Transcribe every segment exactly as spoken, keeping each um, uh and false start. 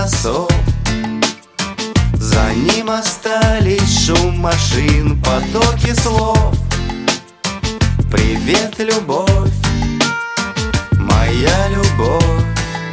засов. За ним остались шум машин, потоки слов. Привет, любовь, моя любовь.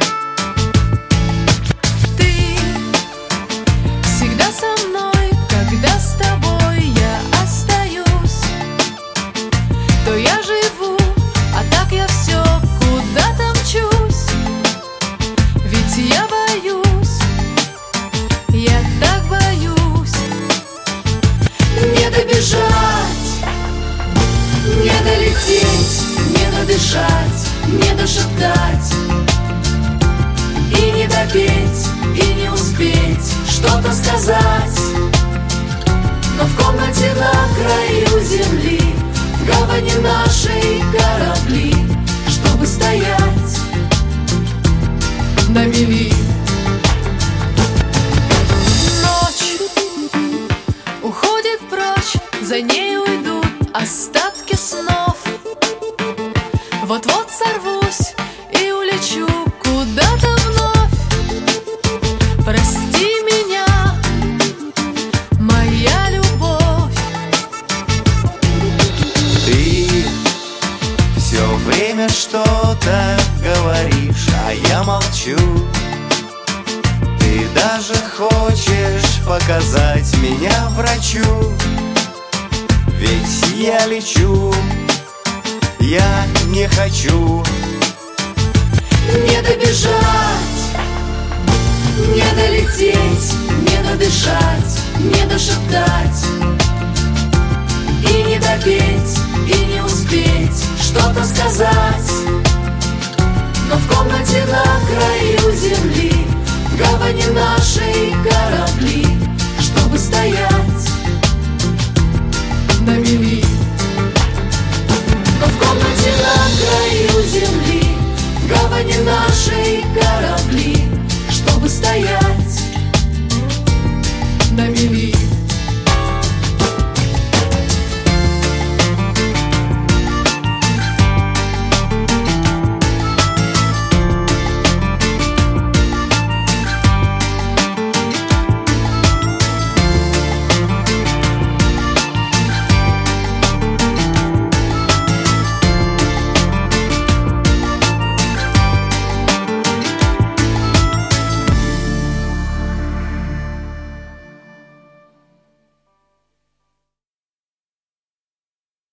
Ты всегда со мной, когда с тобой я остаюсь. То я живу, а так я все куда-то мчусь. Ведь я боюсь, я так боюсь не добежать, не долететь, не додышать, не дошептать и не допеть, и не успеть что-то сказать. Но в комнате на краю земли, в гавани нашей корабли, чтобы стоять на мели. Ночь уходит прочь, за ней уйдут остатки снов. Вот-вот сорвусь и улечу куда-то вновь. Прости меня, моя любовь. Ты все время что-то говоришь, а я молчу. Ты даже хочешь показать меня врачу. Ведь я лечу, я не хочу Не добежать, не долететь, не додышать, не дошептать и не допеть, и не успеть что-то сказать. Но в комнате на краю